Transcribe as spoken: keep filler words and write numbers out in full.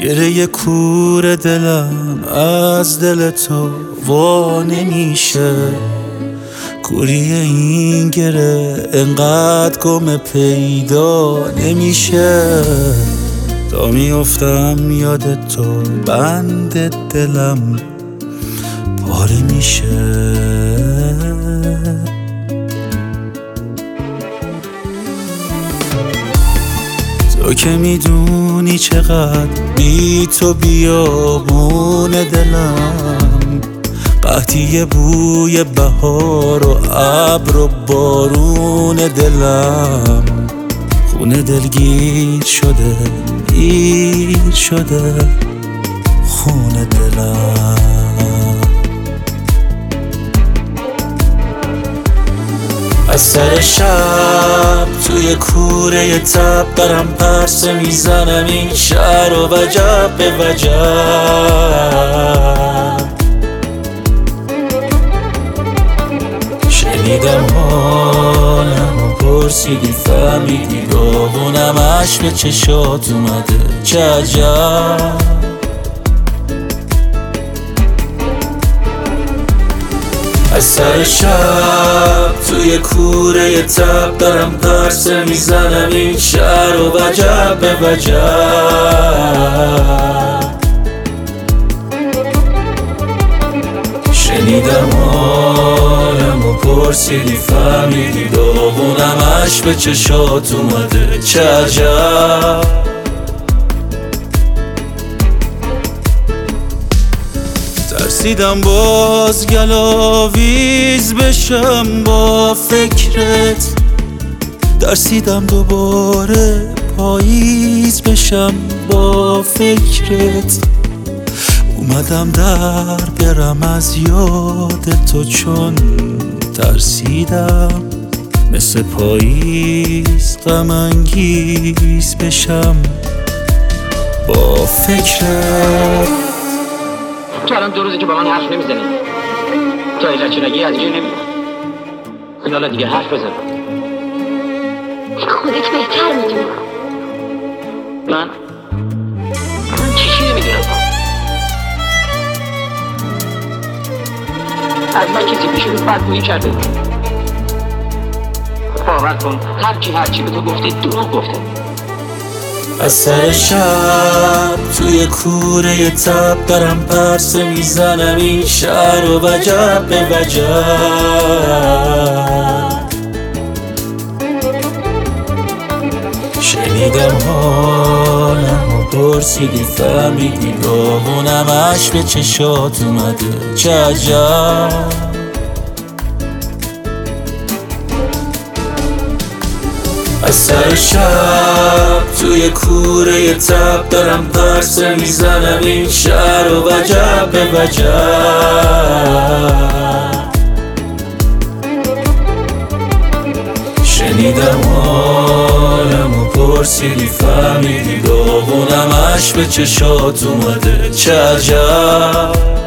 گره کور دلم از دل تو وا نمیشه. کوری این گره انقدر گم پیدا نمیشه. تا میافتم یاد تو بند دلم پاره میشه. تو که میدونی چقدر بی تو بیابون دلم، قحطی بوی بهار و ابر و بارون دلم. خونه دلگیر شده گیر شده خونه دلم. از سر شب توی کوره تب برم پرسه میزنم این شهر و وجب به وجب. شنیدم حالم و پرسیدی فهمیدی داغونم عشق به چشات اومده چه عجب. از سر شب توی کوره تب دارم پرسه میزنم این شهر و وجب به وجب. شنیدم حالم و پرسیدی فهمیدی داغونم عشق به چشات اومده چه عجب. ترسیدم باز گلاویز بشم با فکرت، ترسیدم دوباره پاییز بشم با فکرت. اومدم در برم از یاد تو چون ترسیدم مثل پاییز غم انگیز بشم با فکرت. تو الان دو روزی که با من حرف نمیزنی، تو حقیقت چه نگی از اینجا نمیدونم. خیالا دیگه حرف بزن. خودت بهتر میدونی. من من چیشی نمیدونم. از من کسی پیش رو بدگویی کرده. باور کن هر کی هر چی به تو گفته دروغ گفته. از سر شب توی کوره تب دارم پرسه میزنم این شهر و وجب به وجب. شنیدم حالم و پرسیدی فهمیدی داغونم عشق به چشات اومده چه عجب. از سر شب توی کوره تب دارم پرسه میزنم این شهر و وجب به وجب. شنیدم حالم و پرسیدی فهمیدی داغونم عشق به چشات اومده چه عجب.